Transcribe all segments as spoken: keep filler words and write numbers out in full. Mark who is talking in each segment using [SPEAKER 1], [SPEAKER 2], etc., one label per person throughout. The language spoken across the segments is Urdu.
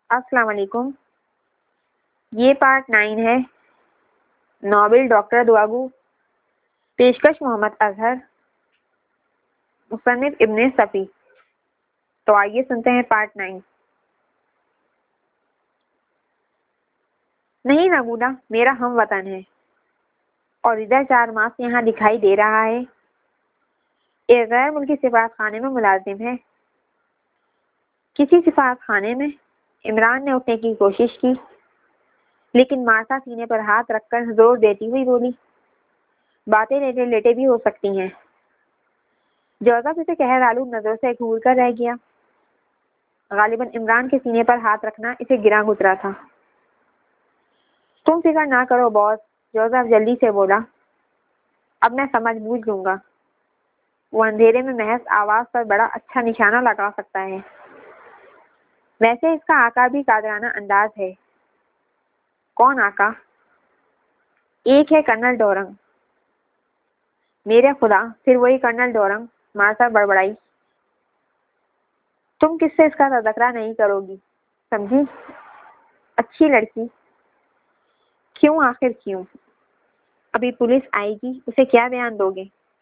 [SPEAKER 1] السلام علیکم. یہ پارٹ نائن ہے. ناول ڈاکٹر دعاگو. پیشکش محمد اظہر. مصنف ابن صفی. تو آئیے سنتے ہیں پارٹ نائن. نہیں نگودا میرا ہم وطن ہے اور ادھر چار ماہ سے یہاں دکھائی دے رہا ہے. ایک غیر ملکی سفارت خانے میں ملازم ہے. کسی سفارت خانے میں عمران نے اٹھنے کی کوشش کی لیکن مارتا سینے پر ہاتھ رکھ کر زور دیتی ہوئی بولی، باتیں لیٹے لیٹے بھی ہو سکتی ہیں. جوزف اسے قہر آلود نظروں سے گھور کر رہ گیا. غالباً عمران کے سینے پر ہاتھ رکھنا اسے گراں گزرا تھا. تم فکر نہ کرو باس، جوزف جلدی سے بولا، اب میں سمجھ بوجھ لوں گا. وہ اندھیرے میں محض آواز پر بڑا اچھا نشانہ لگا سکتا ہے. ویسے اس کا آقا بھی قادرانہ انداز ہے. کون آقا؟ ایک ہے کرنل ڈورنگ. میرے خدا، پھر وہی کرنل ڈورنگ. مارتا بڑبڑائی. تم کس سے اس کا تذکرہ نہیں کرو گی، سمجھی؟ اچھی لڑکی. کیوں آخر کیوں؟ ابھی پولیس آئے گی، اسے کیا بیان دو گے؟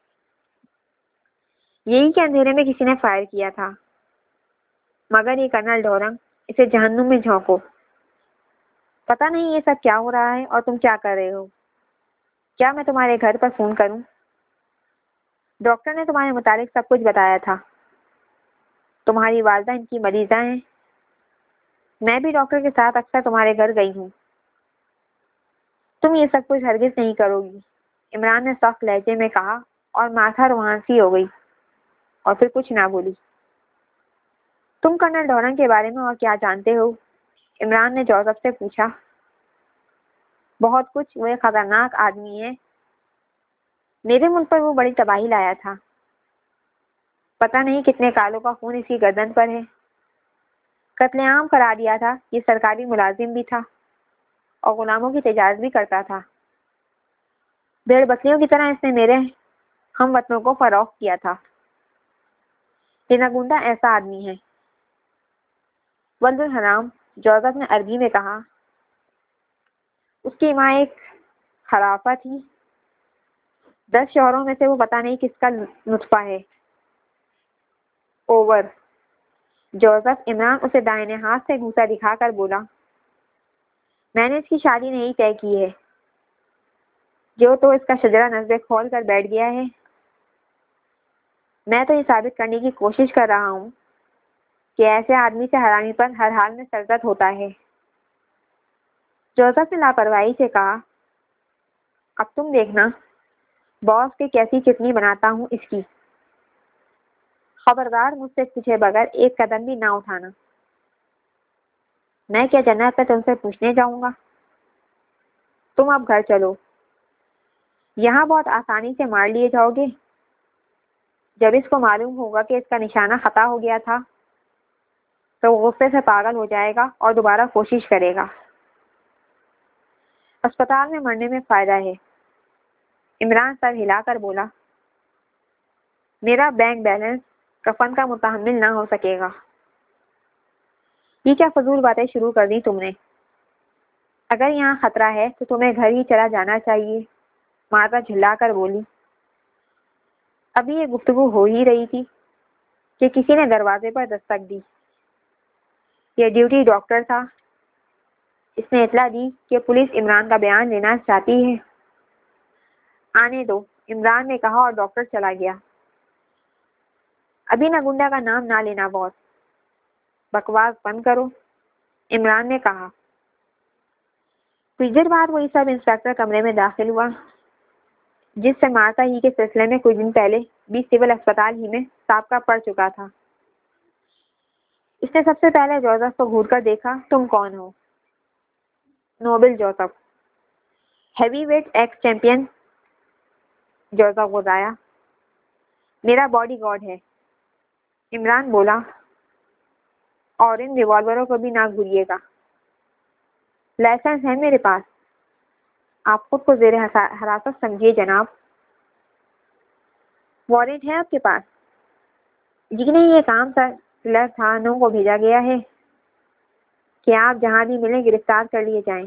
[SPEAKER 1] یہی کہ اندھیرے میں کسی نے فائر کیا تھا. مگر یہ کرنل ڈورنگ، اسے جہنم میں جھونکو. پتہ نہیں یہ سب کیا ہو رہا ہے اور تم کیا کر رہے ہو. کیا میں تمہارے گھر پر فون کروں؟ ڈاکٹر نے تمہارے متعلق سب کچھ بتایا تھا. تمہاری والدہ ان کی مریضہ ہیں. میں بھی ڈاکٹر کے ساتھ اکثر تمہارے گھر گئی ہوں. تم یہ سب کچھ ہرگز نہیں کرو گی، عمران نے سخت لہجے میں کہا اور مارتھا روحان سی ہو گئی اور پھر کچھ نہ بولی. تم کرنل ڈورنگ کے بارے میں اور کیا جانتے ہو؟ عمران نے جوزف سے پوچھا. بہت کچھ. وہ ایک خطرناک آدمی ہے. میرے ملک پر وہ بڑی تباہی لایا تھا. پتہ نہیں کتنے کالوں کا خون اسی گردن پر ہے. قتل عام کرا دیا تھا. یہ سرکاری ملازم بھی تھا اور غلاموں کی تجارت بھی کرتا تھا. بھیڑ بکریوں کی طرح اس نے میرے ہم وطنوں کو فروخت کیا تھا. یہ نگوندا ایسا آدمی ہے. ولد الحرام، جوزف نے عربی میں کہا. اس کی ماں ایک خرافہ تھی. دس شوہروں میں سے وہ پتہ نہیں کس کا نطفہ ہے. اوور. جوزف عمران اسے دائیں ہاتھ سے گھوسا دکھا کر بولا، میں نے اس کی شادی نہیں طے کی ہے. جو تو اس کا شجرہ نظریں کھول کر بیٹھ گیا ہے. میں تو یہ ثابت کرنے کی کوشش کر رہا ہوں کہ ایسے آدمی سے حرامی پر ہر حال میں سرزد ہوتا ہے. جوزف نے لاپرواہی سے کہا، اب تم دیکھنا باس کے کیسی چٹنی بناتا ہوں اس کی. خبردار مجھ سے پوچھے بغیر ایک قدم بھی نہ اٹھانا. میں کیا جنت پہ تم سے پوچھنے جاؤں گا. تم اب گھر چلو. یہاں بہت آسانی سے مار لیے جاؤ گے. جب اس کو معلوم ہوگا کہ اس کا نشانہ خطا ہو گیا تھا تو وہ غصے سے پاگل ہو جائے گا اور دوبارہ کوشش کرے گا. اسپتال میں مرنے میں فائدہ ہے. عمران سر ہلا کر بولا، میرا بینک بیلنس کفن کا متحمل نہ ہو سکے گا. یہ کیا فضول باتیں شروع کر دی تم نے؟ اگر یہاں خطرہ ہے تو تمہیں گھر ہی چلا جانا چاہیے. مارتا جھلا کر بولی. ابھی یہ گفتگو ہو ہی رہی تھی کہ کسی نے دروازے پر دستک دی. یہ ڈیوٹی ڈاکٹر تھا. اس نے اطلاع دی کہ پولیس عمران کا بیان لینا چاہتی ہے. آنے دو، عمران نے کہا اور ڈاکٹر چلا گیا. ابھی نگوندا کا نام نہ لینا باس. بکواس بند کرو، عمران نے کہا. کچھ دیر بعد وہی سب انسپکٹر کمرے میں داخل ہوا جس سے مارتا ہی کے سلسلے میں کچھ دن پہلے بھی سول اسپتال ہی میں سابقہ پڑ چکا تھا. اس نے سب سے پہلے جوزف کو گھور کر دیکھا. تم کون ہو؟ Noble Joseph, heavyweight ex champion. Joseph گزایا. میرا باڈی گارڈ ہے. عمران بولا، اور ان ریوالوروں کو بھی نہ گھوریے گا. لائسنس ہے میرے پاس. آپ خود کو زیر حراست سمجھیے جناب. وارنٹ ہے آپ کے پاس؟ جی نہیں، یہ کام سر کلر تھا، نو کو بھیجا گیا ہے. کہ آپ جہاں بھی ملیں گرفتار کر لیے جائیں۔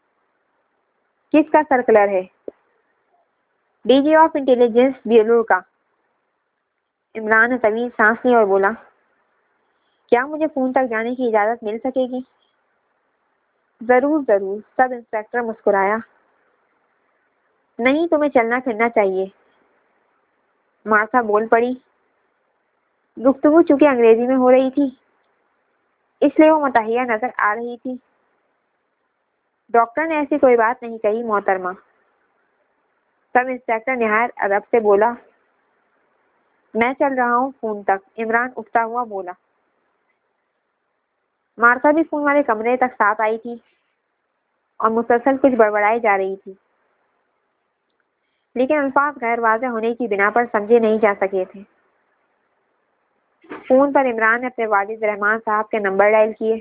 [SPEAKER 1] کس کا سرکلر ہے؟ D G of intelligence bureau کا۔ عمران نے طویل سانس لی اور بولا، کیا مجھے فون تک جانے کی اجازت مل سکے گی؟ ضرور ضرور، سب انسپکٹر مسکرایا۔ نہیں، تمہیں چلنا پھرنا چاہیے، مارتھا بول پڑی۔ گفتگو چونکہ انگریزی میں ہو رہی تھی اس لیے وہ متحیہ نظر آ رہی تھی۔ ڈاکٹر نے ایسی کوئی بات نہیں کہی محترمہ۔ سب انسپکٹر نہایت ادب سے بولا، میں چل رہا ہوں فون تک۔ عمران اٹھتا ہوا بولا۔ مارتھا بھی فون والے کمرے تک ساتھ آئی تھی اور مسلسل کچھ بڑبڑائی جا رہی تھی، لیکن الفاظ غیر واضح ہونے کی بنا پر سمجھے نہیں جا سکے تھے۔ فون پر عمران نے اپنے والد رحمان صاحب کے نمبر ڈائل کیے۔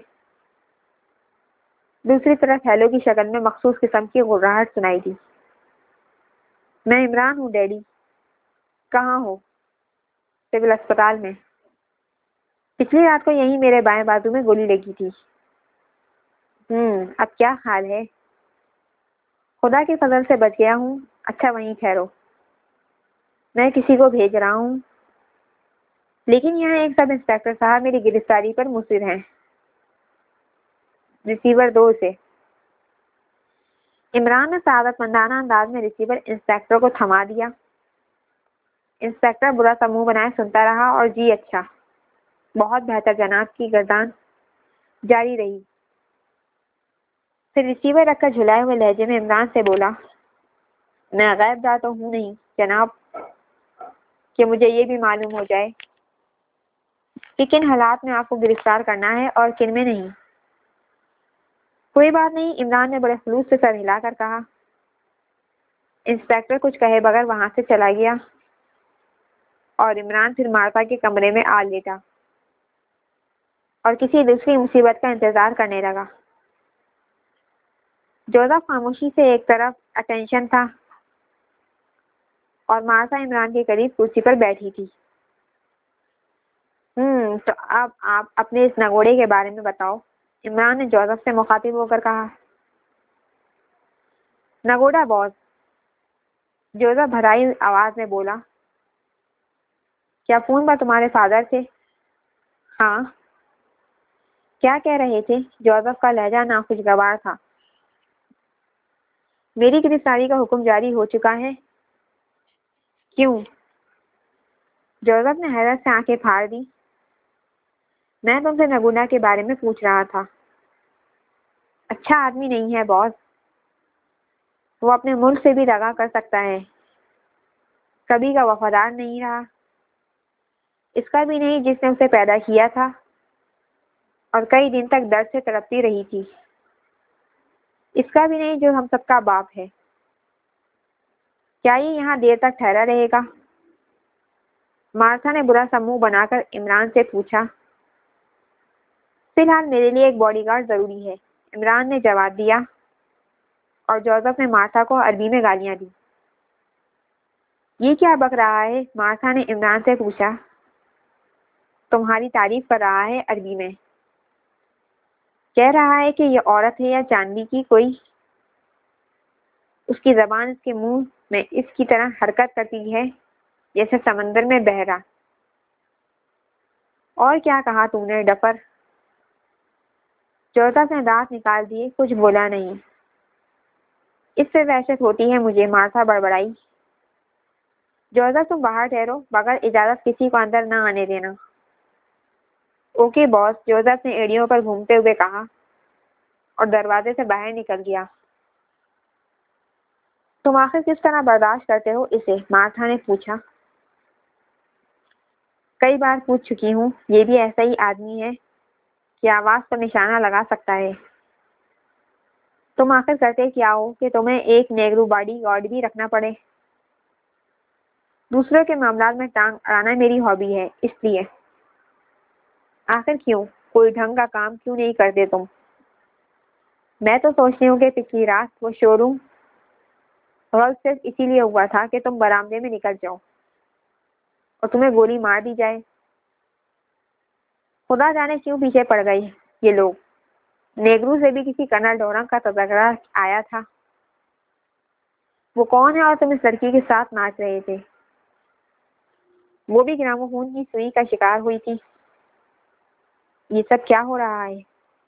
[SPEAKER 1] دوسری طرف ہیلو کی شکل میں مخصوص قسم کی گھبراہٹ سنائی دی۔ میں عمران ہوں ڈیڈی۔ کہاں ہو؟ سول اسپتال میں۔ پچھلی رات کو یہیں میرے بائیں بازو میں گولی لگی تھی۔ ہوں اب کیا حال ہے؟ خدا کے فضل سے بچ گیا ہوں۔ اچھا وہیں ٹھہرو، میں کسی کو بھیج رہا ہوں، لیکن یہاں ایک سب انسپکٹر صاحب میری گرفتاری پر مصر ہیں۔ ریسیور دو سے۔ عمران نے سعادت مندانہ انداز میں ریسیور انسپکٹر کو تھما دیا۔ انسپکٹر برا سا منہ بنائے سنتا رہا اور جی اچھا، بہت بہتر جناب کی گردان جاری رہی۔ پھر ریسیور رکھ کر جھلائے ہوئے لہجے میں عمران سے بولا، میں غیب دار تو ہوں نہیں جناب کہ مجھے یہ بھی معلوم ہو جائے کہ کن حالات میں آپ کو گرفتار کرنا ہے اور کن میں نہیں۔ کوئی بات نہیں، عمران نے بڑے خلوص سے سر ہلا کر کہا۔ انسپکٹر کچھ کہے بغیر وہاں سے چلا گیا اور عمران پھر مارتھا کے کمرے میں آ لیٹا اور کسی دوسری مصیبت کا انتظار کرنے لگا۔ جوزف خاموشی سے ایک طرف اٹینشن تھا اور مارتھا عمران کے قریب کرسی پر بیٹھی تھی۔ ہوں تو اب آپ اپنے اس نگوڑے کے بارے میں بتاؤ، عمران نے جوزف سے مخاطب ہو کر کہا۔ نگوڑا باس، جوزف بھرائی آواز میں بولا۔ کیا فون پر تمہارے فادر تھے؟ ہاں۔ کیا کہہ رہے تھے؟ جوزف کا لہجہ ناخوشگوار تھا۔ میری گرفتاری کا حکم جاری ہو چکا ہے۔ کیوں؟ جوزف نے حیرت سے آنکھیں پھاڑ دی۔ میں تم سے نگونا کے بارے میں پوچھ رہا تھا۔ اچھا آدمی نہیں ہے باس، وہ اپنے ملک سے بھی دغا کر سکتا ہے، کبھی کا وفادار نہیں رہا، اس کا بھی نہیں جس نے اسے پیدا کیا تھا اور کئی دن تک درد سے تڑپتی رہی تھی، اس کا بھی نہیں جو ہم سب کا باپ ہے۔ کیا یہ یہاں دیر تک ٹھہرا رہے گا؟ مارتھا نے برا سا منہ بنا کر عمران سے پوچھا۔ فی الحال میرے لیے ایک باڈی گارڈ ضروری ہے، عمران نے جواب دیا اور جوزف نے مارتھا کو عربی میں گالیاں دی۔ یہ کیا بک رہا ہے؟ مارتھا نے عمران سے پوچھا۔ تمہاری تعریف کر رہا ہے عربی میں، کہہ رہا ہے کہ یہ عورت ہے یا چاندی کی کوئی، اس کی زبان اس کے منہ میں اس کی طرح حرکت کرتی ہے جیسے سمندر میں بحیرہ۔ اور کیا کہا تم نے ڈفر؟ جوزف نے دانت نکال دیے، کچھ بولا نہیں۔ اس سے وحشت ہوتی ہے مجھے، مارتھا بڑبڑائی۔ جوزف تم باہر ٹھہرو، بغیر اجازت کسی کو اندر نہ آنے دینا۔ اوکے باس، جوزف نے ایڑیوں پر گھومتے ہوئے کہا اور دروازے سے باہر نکل گیا۔ تم آخر کس طرح برداشت کرتے ہو اسے؟ مارتھا نے پوچھا۔ کئی بار پوچھ چکی ہوں، یہ بھی ایسا ہی آدمی ہے کہ آواز پر نشانہ لگا سکتا ہے۔ تم آخر کرتے کیا ہو کہ تمہیں ایک نیگرو باڈی گارڈ بھی رکھنا پڑے؟ دوسروں کے معاملات میں ٹانگ اڑانا میری ہابی ہے، اس لیے۔ آخر کیوں؟ کوئی ڈھنگ کا کام کیوں نہیں کرتے تم؟ میں تو سوچتی ہوں کہ پچھلی رات وہ شو روم غلط صرف اسی لیے ہوا تھا کہ تم برآمدے میں نکل جاؤ اور تمہیں گولی مار دی جائے۔ خدا جانے کیوں پیچھے پڑ گئی یہ لوگ، نیگرو سے بھی کسی کرنل ڈورنگ کا تذکرہ آیا تھا؟ وہ کون ہے اور تم اس لڑکی کے ساتھ ناچ رہے تھے؟ وہ بھی گراموفون کی سوئی کا شکار ہوئی تھی؟ یہ سب کیا ہو رہا ہے؟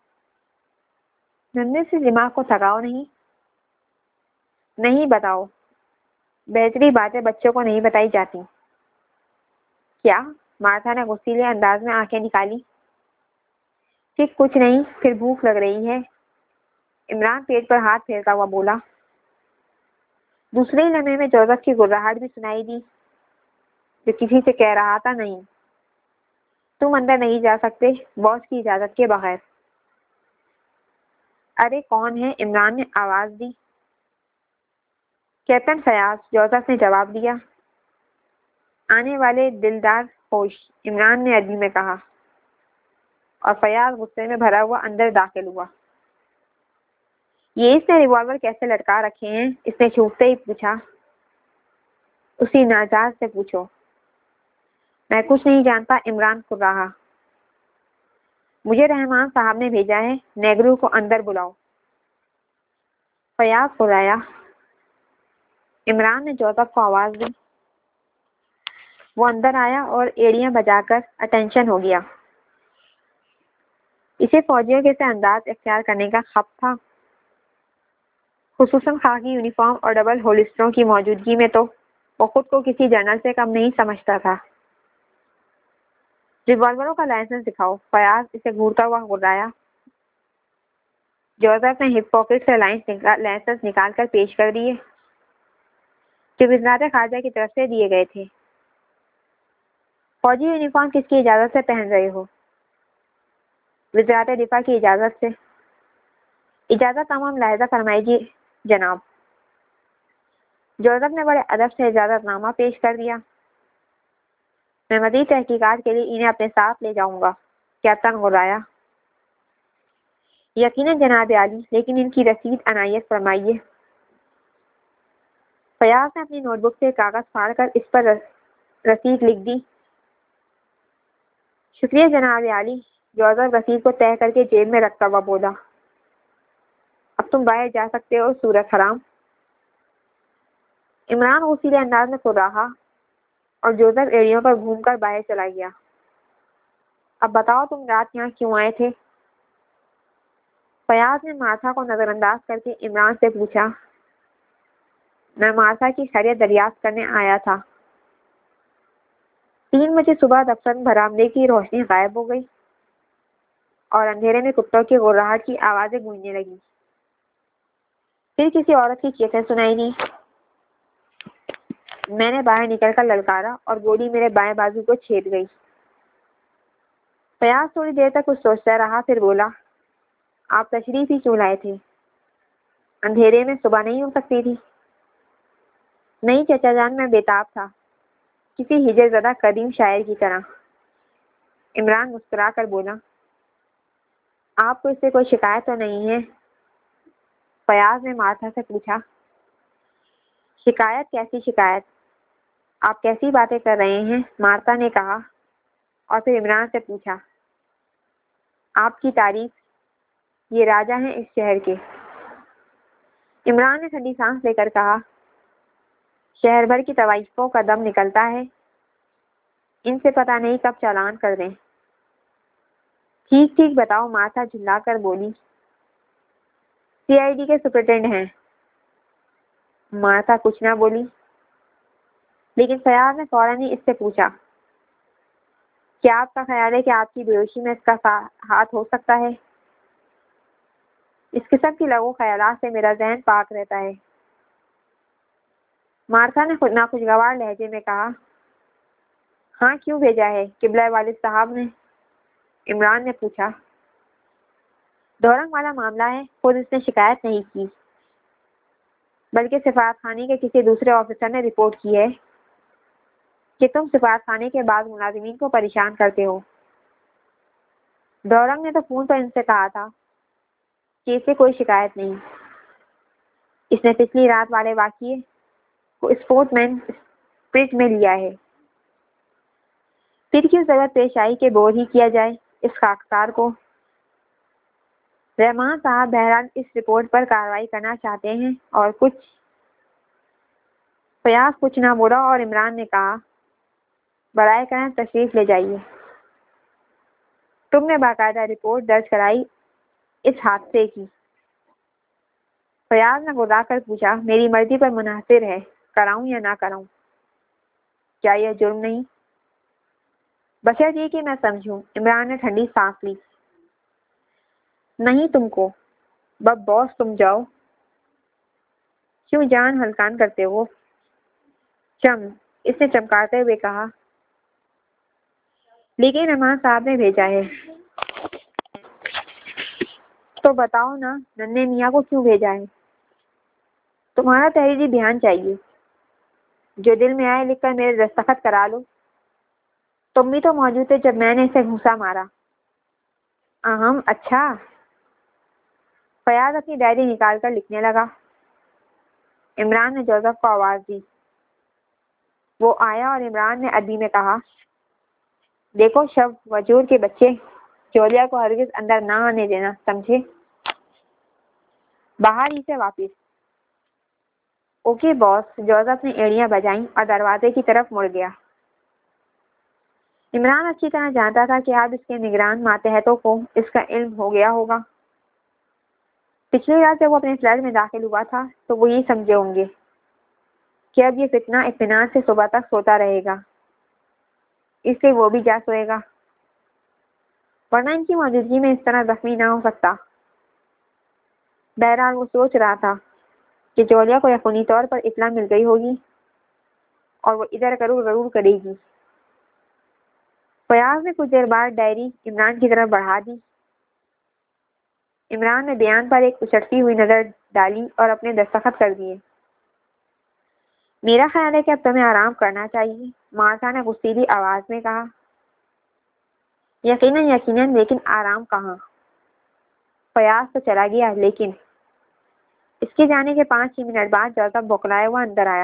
[SPEAKER 1] ننھے سے دماغ کو تھکاؤ نہیں؟ نہیں بتاؤ، بہتری باتیں بچوں کو نہیں بتائی جاتی۔ کیا؟ مارتھا نے غصیلے انداز میں آنکھیں نکالی۔ کہ کچھ نہیں، پھر بھوک لگ رہی ہے۔ عمران پیٹ پر ہاتھ پھیرتا ہوا بولا۔ دوسرے ہی لمحے میں جوزف کی گڑگڑاہٹ بھی سنائی دی، جو کسی سے کہہ رہا تھا، نہیں، تم اندر نہیں جا سکتے باس کی اجازت کے بغیر۔ ارے کون ہے؟ عمران نے آواز دی۔ کیپٹن فیاض، جوزف نے جواب دیا۔ آنے والے دلدار ہوش، عمران نے عربی میں کہا، اور فیاض غصے میں بھرا ہوا اندر داخل ہوا۔ یہ اس نے ریوالور کیسے لٹکا رکھے ہیں؟ اس نے چھوٹتے ہی پوچھا۔ اسی ناجاز سے پوچھو۔ میں کچھ نہیں جانتا، عمران کر رہا۔ مجھے رحمان صاحب نے بھیجا ہے، نیگرو کو اندر بلاؤ۔ فیاض کرایا۔ عمران نے جوزف کو آواز دی۔ وہ اندر آیا اور ایڑیاں بجا کر اٹینشن ہو گیا۔ اسے فوجیوں کے سے انداز اختیار کرنے کا خب تھا، خصوصاً خاکی یونیفارم اور ڈبل ہولسٹروں کی موجودگی میں تو وہ خود کو کسی جنرل سے کم نہیں سمجھتا تھا۔ ریوالوروں کا لائسنس دکھاؤ، فیاض اسے گھورتا ہوا گرایا۔ جوزف نے ہپ پاکٹ سے لائسنس نکال کر پیش کر دیے، جو وزارت خارجہ کی طرف سے دیے گئے تھے۔ فوجی یونیفارم کس کی اجازت سے پہن رہے ہو؟ وزارت دفاع کی اجازت سے۔ اجازت تمام ملاحظہ فرمائیے جناب۔ جوزف نے بڑے ادب سے اجازت نامہ پیش کر دیا۔ میں مزید تحقیقات کے لیے انہیں اپنے ساتھ لے جاؤں گا، کیپٹن غرایا۔ یقیناً جناب عالی، لیکن ان کی رسید عنایت فرمائیے۔ فیاض نے اپنی نوٹ بک سے کاغذ پھاڑ کر اس پر رسید لکھ دی۔ شکریہ جناب عالی، جوزف رسید کو طے کر کے جیب میں رکھتا ہوا بولا۔ اب تم باہر جا سکتے ہو صورت حرام۔ عمران غصیلے انداز میں سو رہا اور جوزف ایڑیوں پر گھوم کر باہر چلا گیا۔ اب بتاؤ تم رات یہاں کیوں آئے تھے؟ فیاض نے مارتھا کو نظر انداز کر کے عمران سے پوچھا۔ میں مارتھا کی خیریت دریافت کرنے آیا تھا۔ تین بجے صبح دفتر میں برآمدے کی روشنی غائب ہو گئی اور اندھیرے میں کتوں کی گڑگڑاہٹ کی آوازیں گونجنے لگی۔ پھر کسی عورت کی چیخیں سنائی دی۔ میں نے باہر نکل کر للکارا اور گولی میرے بائیں بازو کو چھید گئی۔ فیاض تھوڑی دیر تک کچھ سوچتا رہا، پھر بولا، آپ تشریف ہی کیوں لائے تھے؟ اندھیرے میں صبح نہیں ہو سکتی تھی؟ نہیں چچا جان، میں بےتاب تھا، کسی ہجر زدہ قدیم شاعر کی طرح۔ عمران مسکرا کر بولا، آپ کو اس سے کوئی شکایت تو نہیں ہے؟ فیاض نے مارتھا سے پوچھا۔ شکایت؟ کیسی شکایت؟ آپ کیسی باتیں کر رہے ہیں؟ مارتھا نے کہا، اور پھر عمران سے پوچھا، آپ کی تعریف؟ یہ راجا ہیں اس شہر کے۔ عمران نے ٹھنڈی سانس لے کر کہا، شہر بھر کی طوائفوں کا دم نکلتا ہے، ان سے پتہ نہیں کب چالان کر دیں۔ ٹھیک ٹھیک بتاؤ، مارتھا جھلا کر بولی۔ سی آئی ڈی کے سپرنٹینڈنٹ ہیں۔ مارتھا کچھ نہ بولی، لیکن فیاض نے فوراً ہی اس سے پوچھا، کیا آپ کا خیال ہے کہ آپ کی بیہوشی میں اس کا ہاتھ ہو سکتا ہے؟ اس قسم کی لغو خیالات سے میرا ذہن پاک رہتا ہے۔ مارتھا نے ناخوشگوار لہجے میں کہا، ہاں کیوں بھیجا ہے قبلہ والد صاحب نے؟ عمران نے پوچھا۔ ڈورنگ والا معاملہ ہے، خود اس نے شکایت نہیں کی، بلکہ سفارت خانے کے کسی دوسرے آفیسر نے رپورٹ کی ہے کہ تم سفارت خانے کے بعض ملازمین کو پریشان کرتے ہو۔ ڈورنگ نے تو فون پر ان سے کہا تھا کہ اسے کوئی شکایت نہیں۔ اس نے پچھلی رات والے واقعے کو اسپورٹ مین اسپرٹ میں لیا ہے۔ پھر کیوں ضرورت پیش آئی کہ بور ہی کیا جائے اس خاکسار کو؟ رحمان صاحب بہرحال اس رپورٹ پر کارروائی کرنا چاہتے ہیں اور کچھ فیاض کچھ نہ بولا اور عمران نے کہا برائے کرم تشریف لے جائیے. تم نے باقاعدہ رپورٹ درج کرائی اس حادثے کی؟ فیاض نے گھبرا کر پوچھا. میری مرضی پر منحصر ہے کراؤں یا نہ کراؤں. کیا یہ جرم نہیں؟ بشر یہ کہ میں سمجھوں. عمران نے ٹھنڈی سانس لی. نہیں تم کو بب باس تم جاؤ. کیوں جان ہلکان کرتے ہو؟ چم اس نے چمکاتے ہوئے کہا. لیکن رحمان صاحب نے بھیجا ہے. تو بتاؤ نا ننھے میاں کو کیوں بھیجا ہے؟ تمہارا تحریری بیان چاہیے. جو دل میں آئے لکھ کر میرے دستخط کرا لو. تم بھی تو موجود تھے جب میں نے اسے گھوسا مارا. اہم اچھا. فیاض اپنی ڈائری نکال کر لکھنے لگا. عمران نے جوزف کو آواز دی. وہ آیا اور عمران نے ادبی میں کہا دیکھو شب وجور کے بچے جولیا کو ہرگز اندر نہ آنے دینا سمجھے. باہر ہی سے واپس. اوکے باس. جوزف نے ایڑیاں بجائیں اور دروازے کی طرف مڑ گیا. عمران اچھی طرح جانتا تھا کہ اب اس کے نگران ماتحتوں کو اس کا علم ہو گیا ہوگا. پچھلی رات جب وہ اپنے فلیٹ میں داخل ہوا تھا تو وہ یہ سمجھے ہوں گے کہ اب یہ فتنہ اطمینان سے صبح تک سوتا رہے گا. اس لیے وہ بھی جا سوئے گا ورنہ ان کی موجودگی میں اس طرح زخمی نہ ہو سکتا. بہرحال وہ سوچ رہا تھا کہ جولیا کو یقینی طور پر اطلاع مل گئی ہوگی اور وہ ادھر کرو ضرور کرے گی. فیاض نے کچھ دیر بعد ڈائری عمران کی طرف بڑھا دی. عمران نے بیان پر ایک اچھٹتی ہوئی نظر ڈالی اور اپنے دستخط کر دیے. میرا خیال ہے کہ اب تمہیں آرام کرنا چاہیے. مارتھا نے غصیلی آواز میں کہا. یقیناً یقیناً لیکن آرام کہاں. فیاض تو چلا گیا لیکن اس کے جانے کے پانچ چھ منٹ بعد جوزف بوکھلائے ہوا اندر آیا.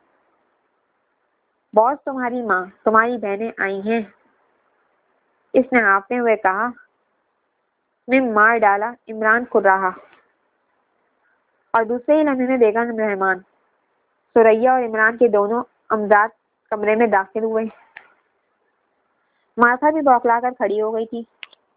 [SPEAKER 1] باس تمہاری ماں تمہاری بہنیں آئی ہیں. اس نے ہانپتے ہوئے کہا. میں مار ڈالا. عمران کھل رہا اور دوسرے ہی لمحے میں بیگم رحمان ثریا اور عمران کے دونوں امزاد کمرے میں داخل ہوئے. مارتھا بھی بوکھلا کر کھڑی ہو گئی تھی.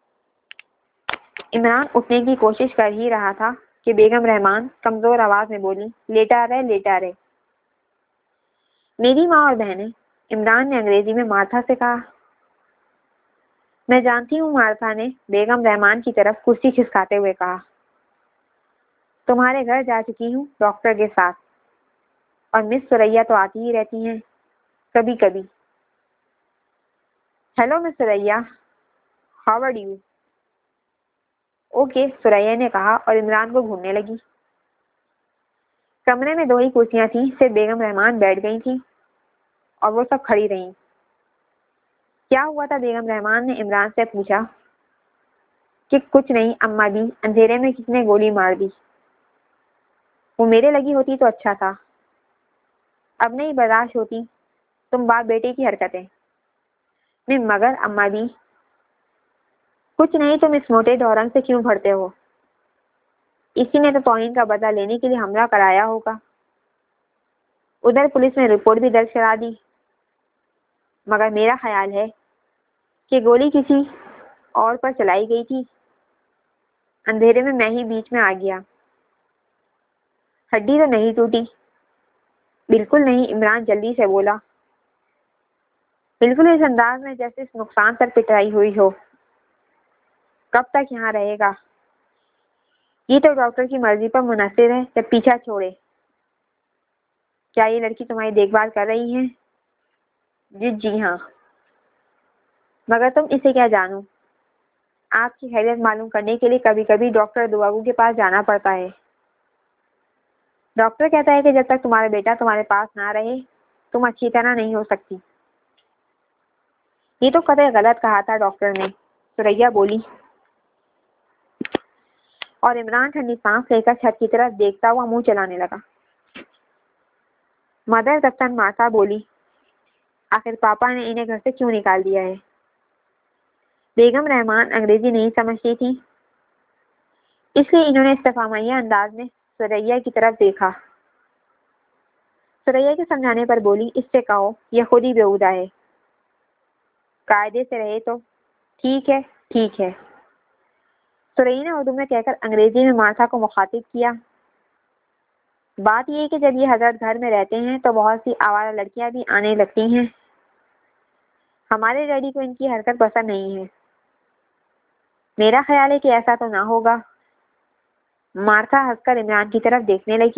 [SPEAKER 1] عمران اٹھنے کی کوشش کر ہی رہا تھا کہ بیگم رحمان کمزور آواز میں بولی لیٹا رہے لیٹا رہے. میری ماں اور بہنیں. عمران نے انگریزی میں مارتھا سے کہا. میں جانتی ہوں. مارتھا نے بیگم رحمان کی طرف کرسی کھسکاتے ہوئے کہا. تمہارے گھر جا چکی ہوں ڈاکٹر کے ساتھ اور مس ثریا تو آتی ہی رہتی ہیں کبھی کبھی. Hello miss Suraiya. How are you? Okay Suraiya نے کہا اور عمران کو گھورنے لگی. کمرے میں دو ہی کرسیاں تھیں. صرف بیگم رحمان بیٹھ گئی تھیں اور وہ سب کھڑی رہیں. کیا ہوا تھا؟ بیگم رحمان نے عمران سے پوچھا. کہ کچھ نہیں اماں بھی. اندھیرے میں کس نے گولی مار دی؟ وہ میرے لگی ہوتی تو اچھا تھا. اب نہیں برداشت ہوتی تم باپ بیٹے کی حرکتیں. میں مگر اماں بھی. کچھ نہیں. تم اس موٹے دورنگ سے کیوں بھرتے ہو؟ اسی نے تو توہین کا بدلہ لینے کے لیے حملہ کرایا ہوگا. ادھر پولیس نے رپورٹ بھی درج کرا دی. مگر میرا خیال ہے کہ گولی کسی اور پر چلائی گئی تھی. اندھیرے میں میں ہی بیچ میں آ گیا. ہڈی تو نہیں ٹوٹی؟ بالکل نہیں. عمران جلدی سے بولا. بالکل اس انداز میں جیسے اس نقصان پر پٹائی ہوئی ہو. کب تک یہاں رہے گا؟ یہ تو ڈاکٹر کی مرضی پر منحصر ہے جب پیچھا چھوڑے. کیا یہ لڑکی تمہاری دیکھ بھال کر رہی ہے؟ جی جی ہاں. مگر تم اسے کیا جانو؟ آپ کی خیریت معلوم کرنے کے لیے کبھی کبھی ڈاکٹر دعاگو کے پاس جانا پڑتا ہے. ڈاکٹر کہتا ہے کہ جب تک تمہارا بیٹا تمہارے پاس نہ رہے تم اچھی طرح نہیں ہو سکتی. یہ تو قطعی غلط کہا تھا ڈاکٹر نے. ثریا بولی اور عمران ٹھنڈی سانس لے کر چھت کی طرف دیکھتا ہوا منہ چلانے لگا. مدر کپتن مارتھا بولی. آخر پاپا نے انہیں گھر سے کیوں نکال دیا ہے؟ بیگم رحمان انگریزی نہیں سمجھتی تھی اس لیے انہوں نے استفہامیہ انداز میں ثریا کی طرف دیکھا۔ ثریا کے سمجھانے پر بولی، اس سے کہو یہ خود ہی بیہودہ ہے، قاعدے سے رہے تو ٹھیک ہے ٹھیک ہے۔ ثریا نے اردو میں کہہ کر انگریزی میں مارتھا کو مخاطب کیا، بات یہ ہے کہ جب یہ حضرت گھر میں رہتے ہیں تو بہت سی آوارہ لڑکیاں بھی آنے لگتی ہیں، ہمارے ڈیڈی کو ان کی حرکت پسند نہیں ہے، میرا خیال ہے کہ ایسا تو نہ ہوگا۔ مارتھا ہنس کر عمران کی طرف دیکھنے لگی۔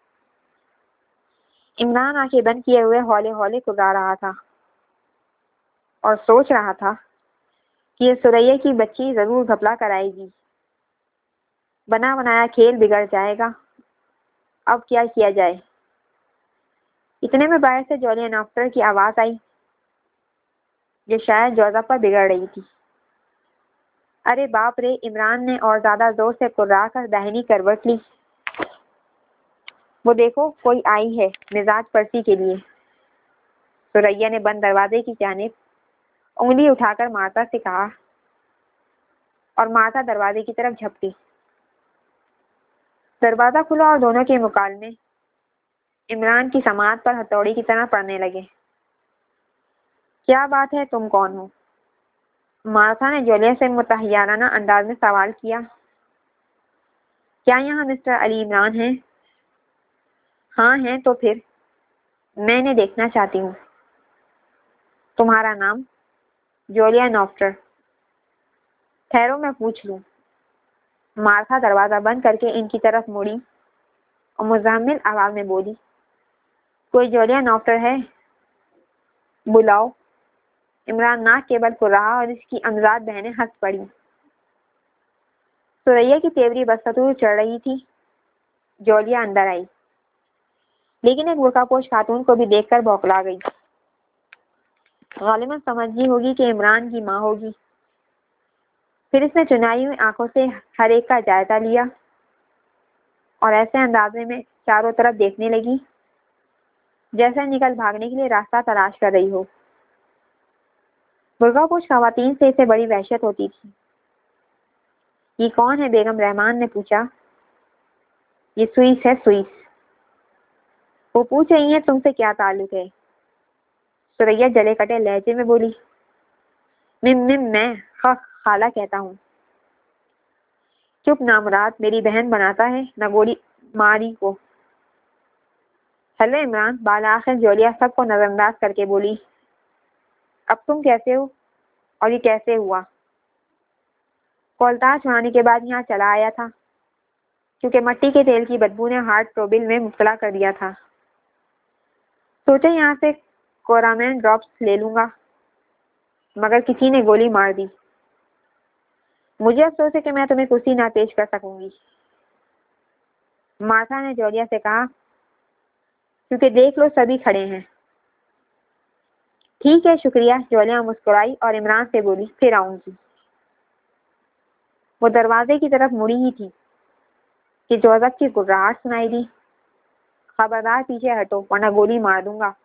[SPEAKER 1] عمران آنکھیں بند کیے ہوئے ہولے ہولے کرا رہا تھا اور سوچ رہا تھا کہ یہ ثریا کی بچی ضرور گھپلا کرائے گی، بنا بنایا کھیل بگڑ جائے گا۔ اب کیا کیا جائے؟ اتنے میں باہر سے جولین آفٹر کی آواز آئی جو شاید جوزف پر بگڑ رہی تھی۔ ارے باپ رے! عمران نے اور زیادہ زور سے کرا کر داہنی کروٹ لی۔ وہ دیکھو کوئی آئی ہے مزاج پرسی کے لیے۔ ثریا نے بند دروازے کی جانب انگلی اٹھا کر مارتھا سے کہا اور مارتھا دروازے کی طرف جھپٹی۔ دروازہ کھلا اور دونوں کے مکالمے عمران کی سماعت پر ہتھوڑی کی طرح پڑنے لگے۔ کیا بات ہے، تم کون ہو؟ مارتھا نے جولیا سے متحیرانہ انداز میں سوال کیا۔ کیا یہاں مسٹر علی عمران ہیں؟ ہاں ہیں، تو پھر؟ میں انہیں دیکھنا چاہتی ہوں۔ تمہارا نام؟ Julian after. ٹھہرو میں پوچھ لوں۔ مارتھا دروازہ بند کر کے ان کی طرف مڑی اور مزمل آواز میں بولی، کوئی جولین آفٹر ہے؟ بلاؤ۔ عمران ناک کے بل کو رہا اور اس کی امزاد بہنیں ہنس پڑی۔ ثریا کی تیوری بستور چڑھ رہی تھی۔ جولیا اندر آئی، لیکن ایک برقع پوش خاتون کو بھی دیکھ کر بوکھلا گئی۔ غالباً سمجھی ہوگی کہ عمران کی ماں ہوگی۔ پھر اس نے چنائی ہوئی آنکھوں سے ہر ایک کا جائزہ لیا اور ایسے اندازے میں چاروں طرف دیکھنے لگی جیسے نکل بھاگنے کے لیے راستہ تلاش کر رہی ہو۔ برقع پوش خواتین سے اسے بڑی وحشت ہوتی تھی۔ یہ کون ہے؟ بیگم رحمان نے پوچھا۔ یہ سوئس ہے، سوئس۔ وہ پوچھ رہی ہیں تم سے کیا تعلق ہے؟ ثریا جلے کٹے لہجے میں بولی، میں میں میں خالہ کہتا ہوں۔ چپ نامراد، میری بہن بناتا ہے نہ گولی ماری کو۔ ہیلو عمران، بالآخر جولیا سب کو نظر انداز کر کے بولی، اب تم کیسے ہو اور یہ کیسے ہوا؟ کولتاز چھڑانے کے بعد یہاں چلا آیا تھا کیونکہ مٹی کے تیل کی بدبو نے ہارٹ ٹروبل میں مبتلا کر دیا تھا۔ سوچا یہاں سے کورامین ڈراپس لے لوں گا، مگر کسی نے گولی مار دی۔ مجھے افسوس ہے کہ میں تمہیں کرسی نہ پیش کر سکوں گی، مارتھا نے جولیا سے کہا، کیونکہ دیکھ لو سبھی کھڑے ہیں۔ ٹھیک ہے، شکریہ۔ جولیا مسکرائی اور عمران سے بولی، پھر آؤں گی۔ وہ دروازے کی طرف مڑی ہی تھی کہ جوزف کی گڑگڑاہٹ سنائی دی، خبردار پیچھے ہٹو ورنہ گولی مار دوں گا۔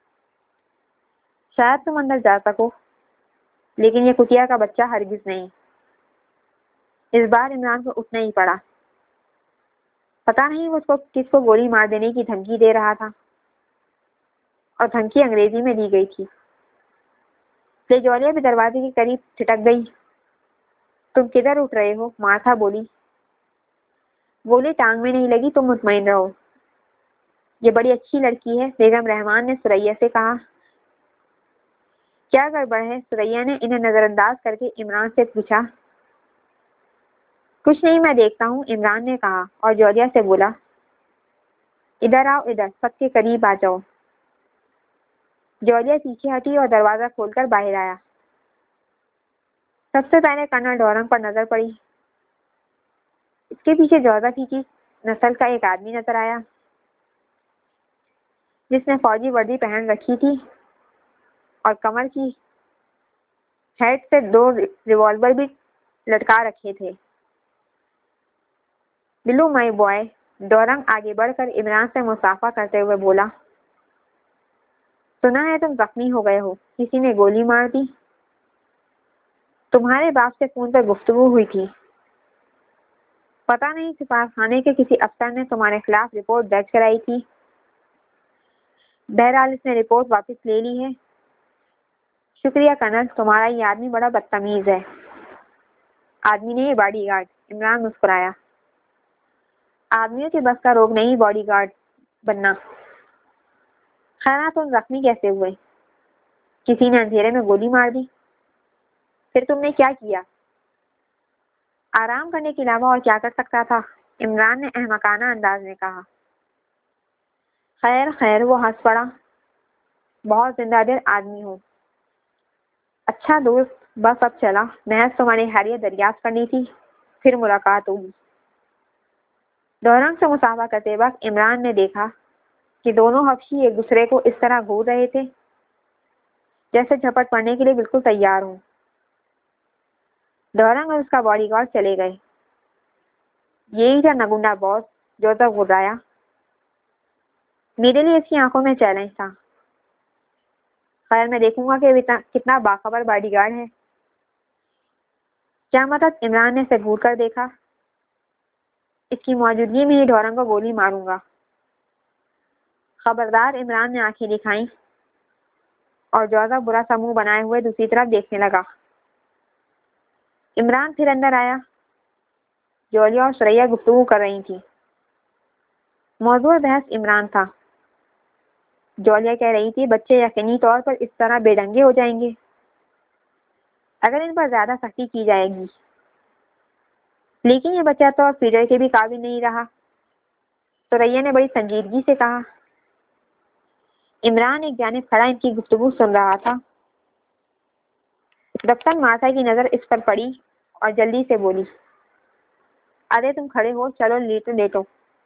[SPEAKER 1] شاید تم اندر جا سکو، لیکن یہ کتیا کا بچہ ہرگز نہیں۔ اس بار عمران کو اٹھنا ہی پڑا۔ پتا نہیں وہ اس کو کس کو گولی مار دینے کی دھمکی دے رہا تھا، اور دھمکی انگریزی میں دی گئی تھی۔ لے جولیا بھی دروازے کے قریب ٹھٹک گئی۔ تم کدھر اٹھ رہے ہو؟ مارتھا بولی۔ گولی ٹانگ میں نہیں لگی، تم مطمئن رہو۔ یہ بڑی اچھی لڑکی ہے، بیگم رحمان نے ثریا سے کہا۔ کیا گڑبڑ ہے؟ ثریا نے انہیں نظر انداز کر کے عمران سے پوچھا۔ کچھ نہیں، میں دیکھتا ہوں، عمران نے کہا اور جولیا سے بولا، ادھر آؤ، ادھر سب کے قریب آ جاؤ۔ جولیا پیچھے ہٹی اور دروازہ کھول کر باہر آیا۔ سب سے پہلے کرنل ڈورنگ پر نظر پڑی۔ اس کے پیچھے جوزف ہی کی نسل کا ایک آدمی نظر آیا جس نے فوجی وردی پہن رکھی تھی اور کمر کی ہیڈ سے دو ریوالور بھی لٹکا رکھے تھے۔ بلو مائی بوائے، ڈورنگ آگے بڑھ کر عمران سے مصافحہ کرتے ہوئے بولا، سنا ہے تم زخمی ہو گئے ہو، کسی نے گولی مار دی۔ تمہارے باپ سے فون پر گفتگو ہوئی تھی۔ پتہ نہیں سپاہ خانے کے کسی افسر نے تمہارے خلاف رپورٹ درج کرائی تھی۔ بہرحال اس نے رپورٹ واپس لے لی ہے۔ شکریہ کرنل، تمہارا یہ آدمی بڑا بدتمیز ہے۔ آدمی نہیں، باڈی گارڈ، عمران مسکرایا۔ آدمیوں کے بس کا روگ نہیں باڈی گارڈ بننا۔ خیرا تم زخمی کیسے ہوئے؟ کسی نے اندھیرے میں گولی مار دی؟ پھر تم نے کیا کیا؟ آرام کرنے کے علاوہ اور کیا کر سکتا تھا؟ عمران نے احمقانہ انداز میں کہا۔ خیر خیر، وہ ہنس پڑا۔ بہت زندہ دل آدمی ہو۔ اچھا دوست، بس اب چلا، محض تمہاری خیریت دریافت کرنی تھی، پھر ملاقات ہوگی۔ دوران سے مسافہ کرتے وقت عمران نے دیکھا کہ دونوں حبشی ایک دوسرے کو اس طرح گھور رہے تھے جیسے جھپٹ پڑنے کے لیے بالکل تیار ہوں۔ دوران اور اس کا باڈی گارڈ چلے گئے۔ یہی تھا نگونڈا باس جو تک گزایا۔ میرے لیے اس کی آنکھوں میں چیلنج تھا۔ خیر، میں دیکھوں گا کہ کتنا باخبر باڈی گارڈ ہے۔ کیا مطلب؟ عمران نے اسے گھور کر دیکھا۔ اس کی موجودگی میں ہی ڈھورنگ کو گولی ماروں گا۔ خبردار، عمران نے آنکھیں دکھائیں اور جوزا برا سا منہ بنائے ہوئے دوسری طرف دیکھنے لگا۔ عمران پھر اندر آیا۔ جولیا اور سریا گفتگو کر رہی تھی۔ موضوع بحث عمران تھا۔ جولیا کہہ رہی تھی بچے یقینی طور پر اس طرح بے ڈنگے ہو جائیں گے اگر ان پر زیادہ سختی کی جائے گی، لیکن یہ بچہ تو فیڈر کے بھی قابل نہیں رہا۔ سریا نے بڑی سنجیدگی سے کہا۔ عمران ایک جانب کھڑا ان کی گفتگو سن رہا تھا۔ دفتر مارتھا کی نظر اس پر پڑی اور جلدی سے بولی، ارے تم کھڑے ہو، چلو لیٹو لیٹو۔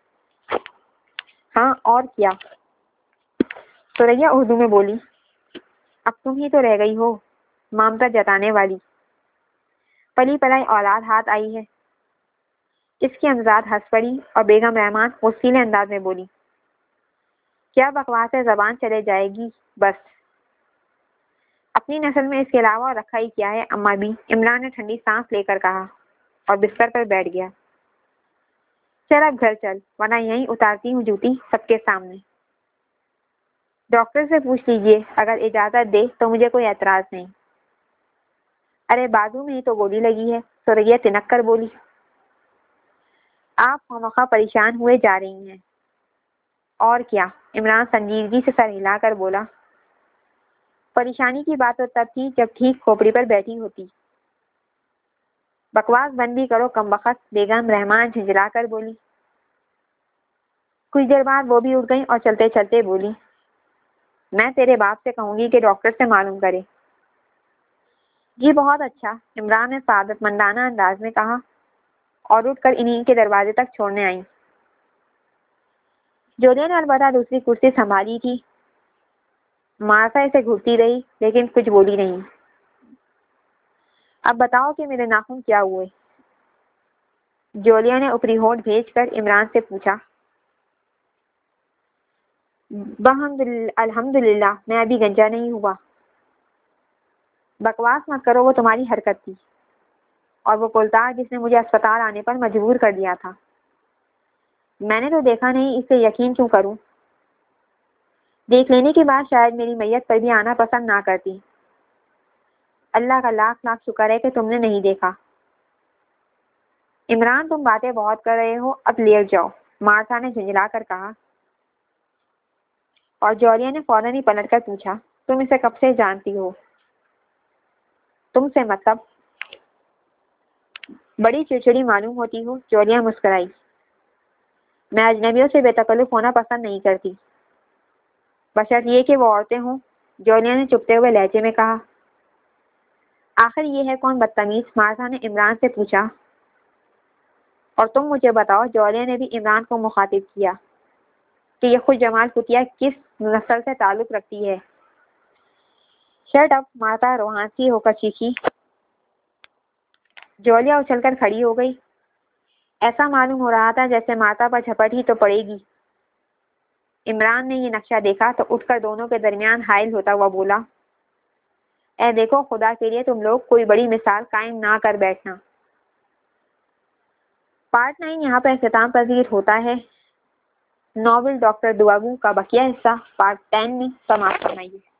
[SPEAKER 1] ہاں اور کیا؟ سریا اردو میں بولی، اب تم ہی تو رہ گئی ہو ممتا جتانے والی۔ پلی پلائی اولاد ہاتھ آئی ہے۔ اس کی امزاد ہنس پڑی اور بیگم رحمان غصیلے انداز میں بولی، کیا بکواس ہے، زبان چلے جائے گی بس۔ اپنی نسل میں اس کے علاوہ اور رکھا ہی کیا ہے اماں بھی، عمران نے ٹھنڈی سانس لے کر کہا اور بستر پر بیٹھ گیا۔ چل اب گھر چل، ورنہ یہیں اتارتی ہوں جوتی سب کے سامنے۔ ڈاکٹر سے پوچھ لیجئے، اگر اجازت دے تو مجھے کوئی اعتراض نہیں۔ ارے بازو میں ہی تو گولی لگی ہے، سریا تنک کر بولی۔ آپ خواہ پریشان ہوئے جا رہی ہیں۔ اور کیا؟ عمران سنجیدگی سے سر ہلا کر بولا، پریشانی کی بات تو تب تھی جب ٹھیک کھوپڑی پر بیٹھی ہوتی۔ بکواس بند بھی کرو کم بخت، بیگم رحمان جھنجھلا کر بولی۔ کچھ دیر بعد وہ بھی اٹھ گئی اور چلتے چلتے بولی، میں تیرے باپ سے کہوں گی کہ ڈاکٹر سے معلوم کرے۔ جی بہت اچھا، عمران نے سعادت مندانہ انداز میں کہا اور اٹھ کر انہیں کے دروازے تک چھوڑنے آئی۔ جولیا نے البتہ دوسری کرسی سنبھالی تھی۔ مارتھا اسے گھورتی رہی لیکن کچھ بولی نہیں۔ اب بتاؤ کہ میرے ناخن کیا ہوئے؟ جولیا نے اوپری ہونٹ بھیج کر عمران سے پوچھا۔ الحمد للہ میں ابھی گنجا نہیں ہوا۔ بکواس مت کرو، وہ تمہاری حرکت تھی، اور وہ کولتار جس نے مجھے اسپتال آنے پر مجبور کر دیا تھا۔ میں نے تو دیکھا نہیں، اس سے یقین کیوں کروں؟ دیکھ لینے کے بعد شاید میری میت پر بھی آنا پسند نہ کرتی۔ اللہ کا لاکھ لاکھ شکر ہے کہ تم نے نہیں دیکھا۔ عمران تم باتیں بہت کر رہے ہو، اب لیٹ جاؤ، مارتھا نے جھنجھلا کر کہا۔ اور جولیا نے فوراً ہی پلٹ کر پوچھا، تم اسے کب سے جانتی ہو؟ تم سے مطلب؟ بڑی چڑچڑی معلوم ہوتی ہو، جولیا مسکرائی۔ میں اجنبیوں سے بے تکلف ہونا پسند نہیں کرتی، بشرط یہ کہ وہ عورتیں ہوں، جولیا نے چپتے ہوئے لہجے میں کہا۔ آخر یہ ہے کون بدتمیز؟ مارتھا نے عمران سے پوچھا۔ اور تم مجھے بتاؤ، جولیا نے بھی عمران کو مخاطب کیا، کہ یہ خود جمال کتیا کس نسل سے تعلق رکھتی ہے؟ شٹ اپ، مارتھا روحانسی ہو کر چیخی۔ جولیا اچھل کر کھڑی ہو گئی۔ ایسا معلوم ہو رہا تھا جیسے مارتھا پر جھپٹ ہی تو پڑے گی۔ عمران نے یہ نقشہ دیکھا تو اٹھ کر دونوں کے درمیان حائل ہوتا ہوا بولا، اے دیکھو، خدا کے لیے تم لوگ کوئی بڑی مثال قائم نہ کر بیٹھنا۔ پارٹ نائن یہاں پہ اختتام پذیر ہوتا ہے۔ ناول ڈاکٹر دعاگو کا بقیہ حصہ پارٹ ٹین میں سماعت فرمائیے۔